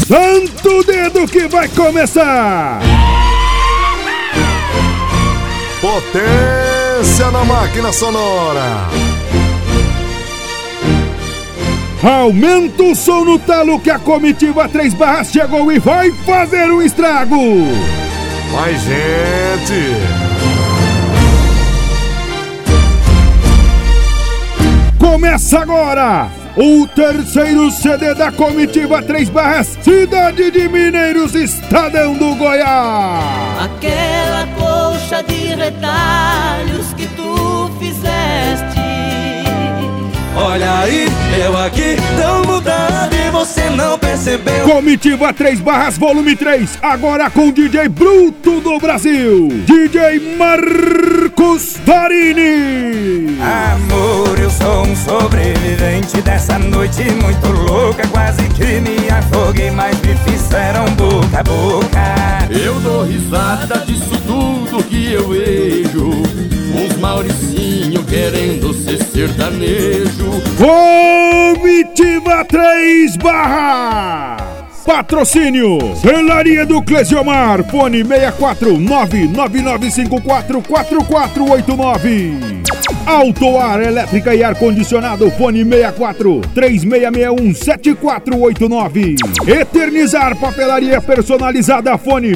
Santo dedo que vai começar! Potência na máquina sonora! Aumenta o som no talo que a comitiva 3 Barras chegou e vai fazer um estrago! Mais gente! Começa agora o terceiro CD da comitiva 3 Barras, Cidade de Mineiros, Estadão do Goiás. Aquela colcha de retalhos que tu fizeste. Olha aí, eu aqui tão mudado e você não percebeu. Comitiva 3 Barras, volume 3, agora com o DJ Bruto do Brasil, DJ Marcos Farini. Amor, eu sou um sobrevivente dessa noite muito louca. Quase que me afoguei, mas me fizeram boca a boca. Eu dou risada disso tudo que eu vejo. Uns Mauricinho querendo ser sertanejo. Comitiva 3 Barras. Patrocínio Celaria do Clesiomar. Fone 64999544489. Auto Ar, elétrica e ar-condicionado. Fone 6436617489. Eternizar papelaria personalizada. Fone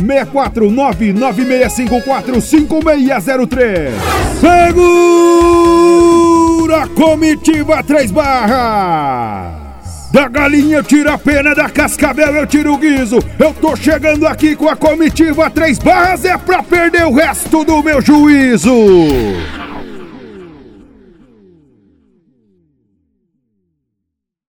64996545603. Segura Comitiva 3 Barras. Da galinha tira a pena, da cascavel eu tiro o guiso. Eu tô chegando aqui com a comitiva 3 Barras, é pra perder o resto do meu juízo.